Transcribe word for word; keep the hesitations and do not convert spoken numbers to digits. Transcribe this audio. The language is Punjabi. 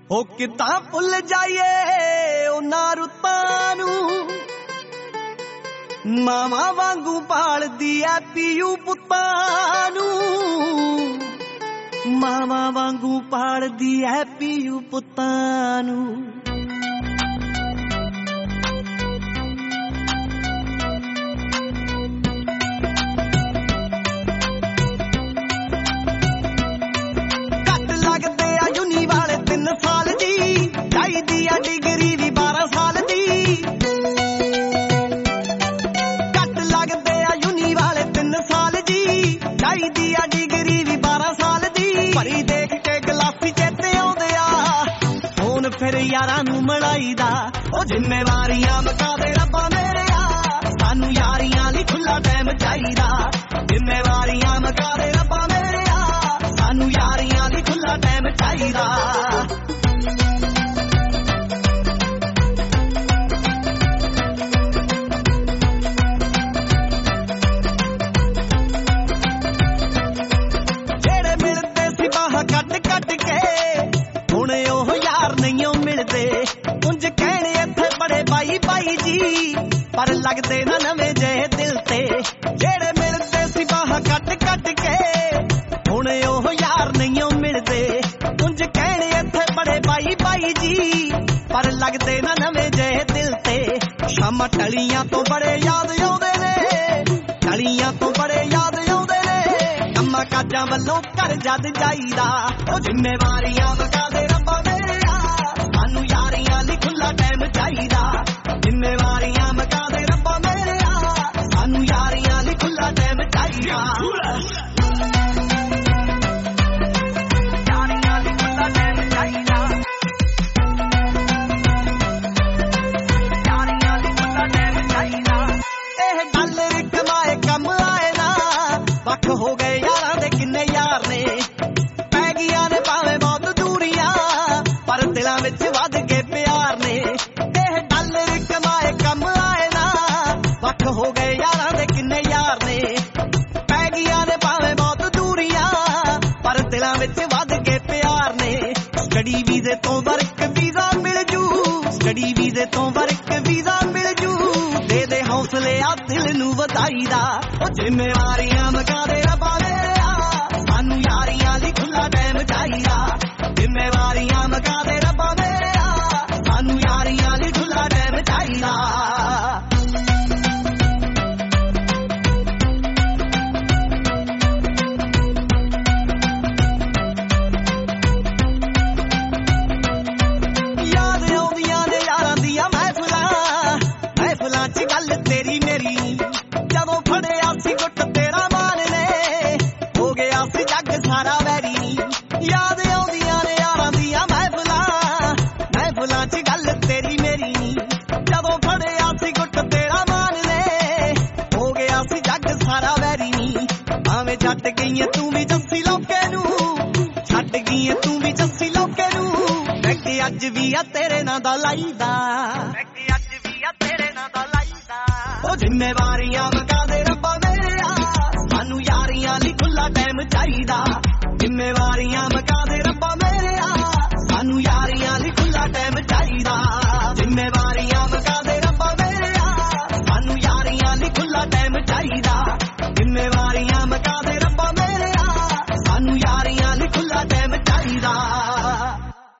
ਉਹ ਕਿੱਦਾਂ ਭੁੱਲ ਜਾਈਏ ਉਹਨਾਂ ਰੁੱਤਾਂ ਨੂੰ ਮਾਵਾਂ ਵਾਂਗੂ ਪਾਲਦੀ ਐ ਪੀਊ ਪੁੱਤਾਂ ਨੂੰ ਮਾਵਾਂ ਵਾਂਗੂ ਪਾਲਦੀ ਐ ਪੀਊ ਪੁੱਤਾਂ ਨੂੰ डिग्री भी बारह साल दी घट लगदे आ यूनी वाले तीन साल दी चाहीदी आ डिग्री भी बारह साल दी भरी देख के गलासी चेते आउंदे आ हुण फिर यारां नूं मलाईदा ओ जिम्मेवारियां मुका दे रब्बा मेरेया सानू यारियां लई खुला टाइम चाहीदा जिम्मेवारियां मुका दे रब्बा मेरेया सानू यारियां लई खुला टाइम चाहीदा ਕੱਟ ਕੱਟ ਕੇ ਹੁਣ ਉਹ ਯਾਰ ਨਹੀਂ ਮਿਲਦੇ ਉਂਝ ਕਹਿਣੇ ਇੱਥੇ ਬੜੇ ਬਾਈ ਬਾਈ ਜੀ ਪਰ ਲੱਗਦੇ ਨਾ ਨਵੇਂ ਜਿਹੇ ਦਿਲ ਤੇ ਜਿਹੜੇ ਮਿਲਦੇ ਸੀ ਬਾਹ ਕੱਟ ਕੱਟ ਕੇ ਹੁਣ ਉਹ ਯਾਰ ਨਹੀਂ ਮਿਲਦੇ ਉਂਝ ਕਹਿਣੇ ਇੱਥੇ ਬੜੇ ਬਾਈ ਬਾਈ ਜੀ ਪਰ ਲੱਗਦੇ ਨਾ ਨਵੇਂ ਜਿਹੇ ਦਿਲ ਤੇ ਸ਼ਾਮਾਂ ਟਲੀਆਂ ਤੋਂ ਬੜੇ ਯਾਦ ਆਉਂਦੇ ਨੇ ਟਲੀਆਂ ਤੋਂ ਬੜੇ ਯਾਦ ਆਉਂਦੇ ਨੇ ਕੰਮਾਂ ਕਾਜਾਂ ਵੱਲੋਂ ਘਰ ਜਦ ਜਾਈਦਾ ਉਹ ਜ਼ਿੰਮੇਵਾਰੀਆਂ ਮੁਕਾ ਦੇ ਰੱਬਾ ਮੇਰਿਆ ਸਾਨੂੰ ਯਾਰੀਆਂ ਲਈ ਖੁੱਲਾ ਟਾਈਮ ਚਾਹੀਦਾ ਜ਼ਿੰਮੇਵਾਰੀਆਂ ਮੁਕਾ ਦੇ ਰੱਬਾ ਮੇਰਿਆ ਸਾਨੂੰ ਯਾਰੀਆਂ ਲਈ ਖੁੱਲਾ ਟਾਈਮ ਚਾਹੀਦਾ ਯਾਰੀਆਂ ਲਈ ਖੁੱਲਾ ਟਾਈਮ ਚਾਹੀਦਾ ਯਾਰੀਆਂ ਲਈ ਖੁੱਲਾ ਟਾਈਮ ਚਾਹੀਦਾ ਇਹ ਗੱਲ ਕਮਾਏ ਕੰਮ ਆਏ ਨਾ ਵੱਖ ਹੋ ਗਏ ਯਾਰਾਂ ਦੇ ਕਿੰਨੇ ਯਾਰ ਨੇ ਪੈ ਗਈਆਂ ਨੇ ਭਾਵੇਂ ਬਹੁਤ ਦੂਰੀਆਂ ਪਰ ਦਿਲਾਂ ਵਿੱਚ ਵੱਧ ਕੇ ਪਿਆਰ ਨੇ ਇਹ ਡਾਲਰ ਕਮਾਏ ਕੰਮ ਆਏ ਨਾ ਵੱਖ ਹੋ ਗਏ ਯਾਰਾਂ ਦੇ ਕਿੰਨੇ ਯਾਰ ਨੇ ਪੈ ਗਈਆਂ ਨੇ ਭਾਵੇਂ ਬਹੁਤ ਦੂਰੀਆਂ ਪਰ ਦਿਲਾਂ ਵਿੱਚ ਵੱਧ ਕੇ ਪਿਆਰ ਨੇ ਸਟੱਡੀ ਵੀਜ਼ੇ ਤੋਂ ਵਰਕ ਵੀਜ਼ਾ ਮਿਲ ਜੂ ਸਟੱਡੀ ਵੀਜ਼ੇ ਤੋਂ ਵਰਕ ਵੀਜ਼ਾ ਮਿਲ ਜੂ ਦੇ ਦੇ ਹੌਸਲੇ ਆ ਦਿਲ ਨੂੰ ਵਧਾਈ ਦਾ ਉਹ ਜ਼ਿੰਮੇਵਾਰੀਆਂ ਮੁਕਾ ਦੇ ਰੱਬਾ ਮੇਰਿਆ ਸਾਨੂੰ ਯਾਰੀਆਂ ਲਈ ਖੁੱਲਾ ਟਾਈਮ ਚਾਹੀਦਾ ਜ਼ਿੰਮੇਵਾਰੀਆਂ ਮੁਕਾ ਦੇ ਰੱਬਾ ਮੇਰਿਆ ਸਾਨੂੰ ਯਾਰੀਆਂ ਲਈ ਖੁੱਲਾ ਟਾਈਮ ਚਾਹੀਦਾ ਯਾਦ ਆਉਂਦੀਆਂ ਨੇ ਯਾਰਾਂ ਦੀਆਂ ਮਹਿਫਲਾਂ ਮਹਿਫਲਾਂ 'ਚ ਗੱਲ ਤੇਰੀ ਮੇਰੀ ਜਦੋਂ ਫੜਿਆ ਸੀ ਗੁੱਟ ਤੇਰਾ ਮਾਨ ਨੇ ਹੋ ਗਿਆ ਸੀ ਜੱਗ ਸਾਰਾ ਵੈਰੀ ਯਾਦ ਆਉਂਦੀਆਂ ਨੇ ਯਾਰਾਂ ਦੀਆਂ ਮਹਿਫਲਾਂ ਮਹਿਫਲਾਂ 'ਚ ਗੱਲ ਤੇਰੀ ਮੇਰੀ ਜਦੋਂ ਫੜਿਆ ਸੀ ਗੁੱਟ ਤੇਰਾ ਮਾਨ ਨੇ ਹੋ ਗਿਆ ਸੀ ਜੱਗ ਸਾਰਾ ਵੈਰੀ ਭਾਵੇਂ ਛੱਡ ਗਈ ਤੂੰ ਵੀ ਜੱਸੀ ਲੋਕੇ ਨੂੰ ਛੱਡ ਗਈ ਤੂੰ ਵੀ ਜੱਸੀ ਲੋਕੇ ਨੂੰ ਕਿ ਅੱਜ ਵੀ ਆ ਤੇਰੇ ਨਾਂ ਦਾ ਲਾਈਦਾ ਕਿ ਅੱਜ ਵੀ ਆ ਤੇਰੇ ਨਾਂ ਦਾ ਲਾਈਦਾ ਉਹ ਜ਼ਿੰਮੇਵਾਰੀਆਂ ਮੁਕਾ ਦੇ ਰੱਬਾ ਮੇਰਿਆ ਸਾਨੂੰ ਯਾਰੀਆਂ ਲਈ ਖੁੱਲਾ ਟਾਈਮ ਚਾਹੀਦਾ ਜ਼ਿੰਮੇਵਾਰੀਆਂ